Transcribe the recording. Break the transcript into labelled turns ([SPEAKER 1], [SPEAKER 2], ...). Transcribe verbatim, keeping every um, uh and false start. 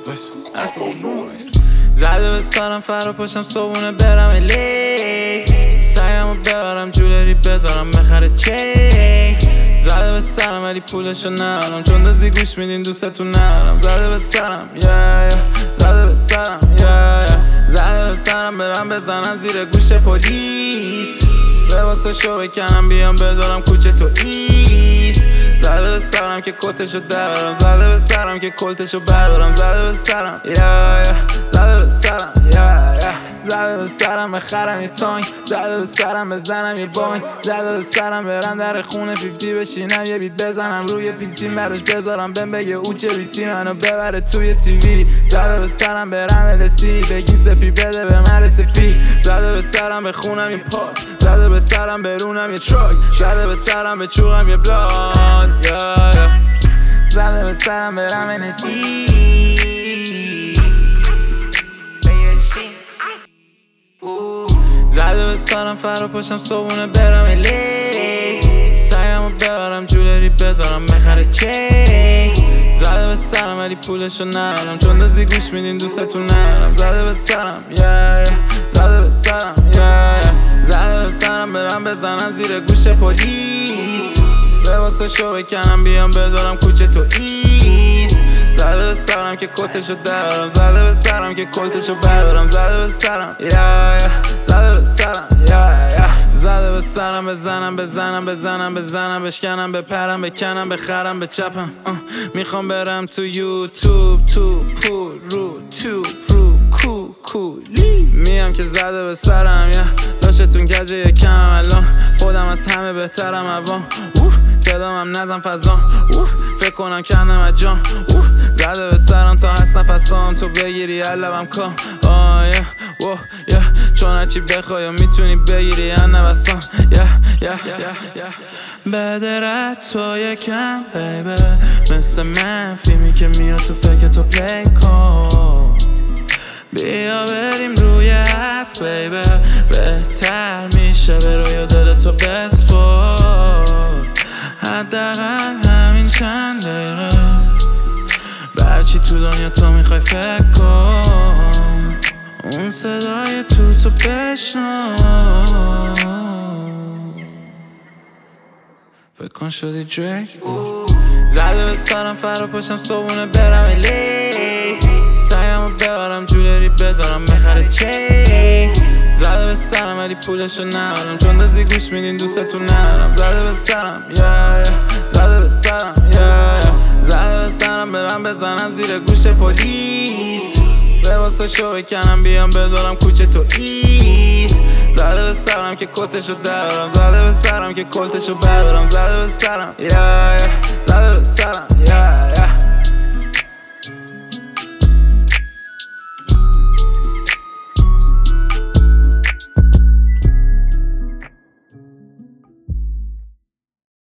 [SPEAKER 1] زده به سرم فرا پاشم صبونه برم الی سعیمو ببرم جولری بذارم بخره چی زده به سرم ولی پولشو نرم چون دازی گوش میدین دوستتون نرم زده به سرم yeah, yeah. زده به سرم yeah, yeah. زده به سرم برم بزنم زیر گوش پلیس لباساشو بکنم بیام بذارم کوچه تو ایست زده به سرم که کتشو درارم زده به سرم که کلتشو بردارم زده به سرم yeah, yeah. زده به سرم yeah, yeah. زده به سرم بخرم یه تانک زده به سرم بزنم یه بانک زده به سرم برم در خونه فیفتی بشینم یه بیت بزنم روی پیسیم براش بذارم بهم بگه او چه بیتی منو ببره توی تیوی زده به سرم برم السی بگی سپی بده به من رسپی زده به سرم بخونم یه پاک زده به سرم برونم یه تراک زده به سرم بچوغم یه بلاد yeah, yeah. زده به سرم برم السی زده به سرم فرا پاشم صبونه برم الی سعیمو ببرم جولری بذارم بخره چی زده به سرم ولی پولشو نرم چون دازی گوش میدین دوستتون نرم زده به سرم yeah, yeah. زده به سرم yeah, yeah. زده به سرم برم بزنم زیر گوش پلیس لباساشو بکنم بیام بذارم کوچه تو ایست زده به سرم که کتشو درارم زده به سرم که کلتشو بردارم زده به سرم yeah, yeah. زده به سرم yeah, yeah. زده به سرم بزنم بزنم بزنم بزنم بشکنم بپرم بکنم بخرم بچپم uh. میخوام برم تو یوتیوب تو پول رو تو رو کو کولی میم که زده به سرم yeah. داشتون کجه یکم الان خودم از همه بهترم اوام صدام هم نزم فضام فکر کنم کندم از جام زده به سرم تا هست نفسام تو بگیری علبم کام آه yeah. وو yeah. چون هرچی بخوای میتونی بگیری یا نوستان yeah, yeah. بده رد تو یکم بیبه مثل من فیلمی که میاد تو فکر تو پلی کن بیا بریم روی اپ بیبه بهتر میشه به روی دل تو بسپار حداقل همین چند دقیقه برچی تو دنیا تو میخوای فکر کن اون صدای تو تو بشنو فکر کن شدی دریک زده به سرم فرا پاشم صبونه برم الی سعیمو ببرم جولری بذارم بخره چی زده به سرم ولی پولشو نرم چون دازی گوش میدین دوستتون نرم زده به سرم yeah, yeah. زده به سرم yeah, yeah. زده به سرم برم بزنم زیر گوش پلیس لباساشو بکنم بیام بذارم کوچه تو ایست زده به سرم که کتشو درارم زده به سرم که کلتشو بردارم زده به سرم yeah, yeah. زده به سرم yeah.